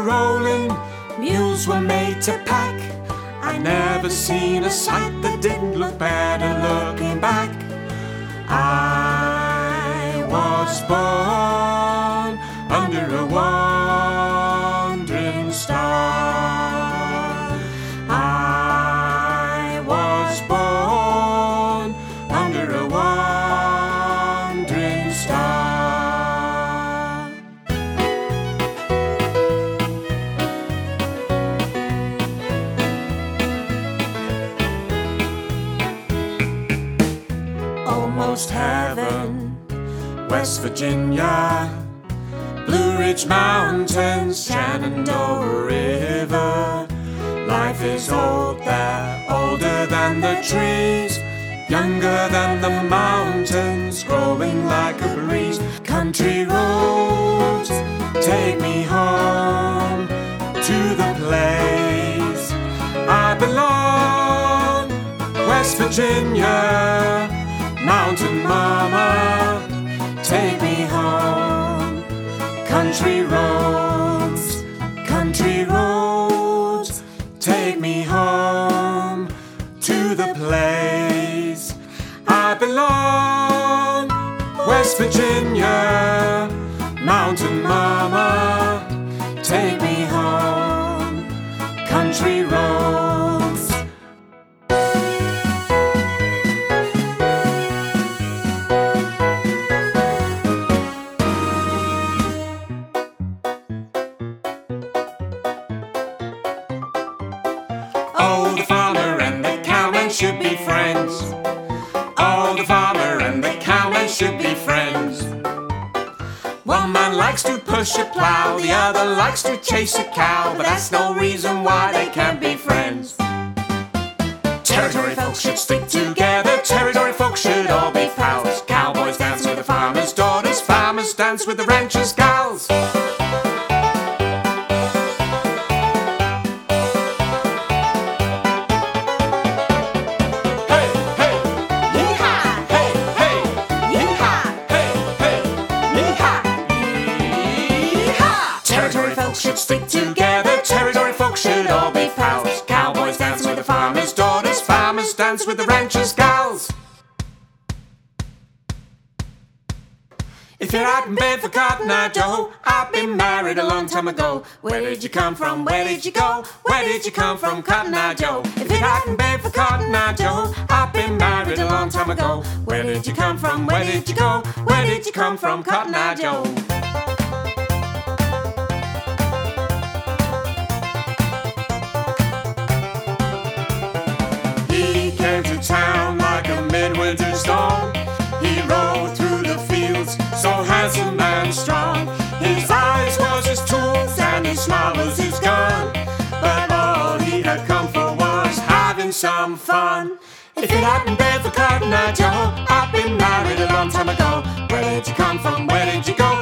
rolling, mules were made to pack. I never seen a sight that didn't look better looking back. I was born under a wandering star. I was born under a wandering star. Almost heaven, West Virginia, Blue Ridge Mountains, Shenandoah River. Life is old there, older than the trees, younger than the mountains, growing like a breeze. Country roads, take me home to the place I belong. West Virginia, Mountain Mama, take me home. Country roads, take me home to the place I belong. West Virginia, Mountain Mama, take me home. Country roads. Oh, the farmer and the cowman should be friends. Oh, the farmer and the cowman should be friends. One man likes to push a plow, the other likes to chase a cow, but that's no reason why they can't be friends. Territory folks should stick together, territory folks should all be pals. Cowboys dance with the farmers' daughters, farmers dance with the ranchers' gals. Territory folks should stick together, territory folks should all be pals. Cowboys dance with the farmers' daughters, farmers dance with the ranchers' gals. If you're out in bed for Cotton Eye Joe, I've been married a long time ago. Where did you come from? Where did you go? Where did you come from, Cotton Eye Joe? If you're out in bed for Cotton Eye Joe, I've been married a long time ago. Where did you come from? Where did you go? Where did you come from, Cotton Eye Joe? He came to town like a midwinter storm. He rode through the fields, so handsome and strong. His eyes was his tools and his smile was his gun, but all he had come for was having some fun. If it hadn't been for Cotton Eye Joe, I've been married a long time ago. Where did you come from? Where did you go?